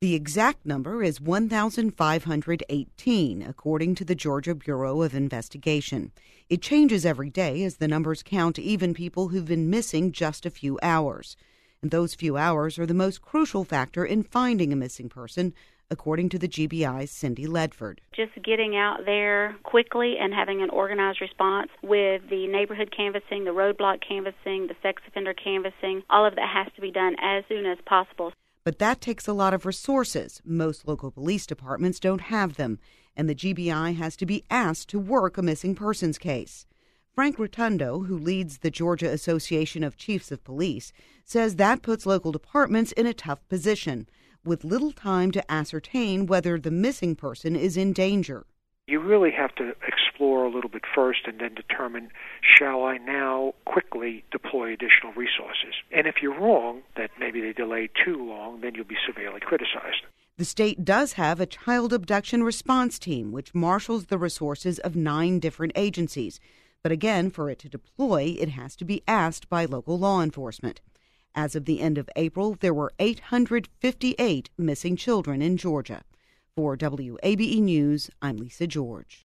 The exact number is 1,518, according to the Georgia Bureau of Investigation. It changes every day as the numbers count even people who've been missing just a few hours. And those few hours are the most crucial factor in finding a missing person, according to the GBI's Cindy Ledford. Just getting out there quickly and having an organized response with the neighborhood canvassing, the roadblock canvassing, the sex offender canvassing, all of that has to be done as soon as possible. But that takes a lot of resources. Most local police departments don't have them, and the GBI has to be asked to work a missing persons case. Frank Rotundo, who leads the Georgia Association of Chiefs of Police, says that puts local departments in a tough position, with little time to ascertain whether the missing person is in danger. You really have to explore a little bit first and then determine, shall I now quickly deploy additional resources? And if you're wrong, that maybe they delayed too long, then you'll be severely criticized. The state does have a child abduction response team, which marshals the resources of 9 different agencies. But again, for it to deploy, it has to be asked by local law enforcement. As of the end of April, there were 858 missing children in Georgia. For WABE News, I'm Lisa George.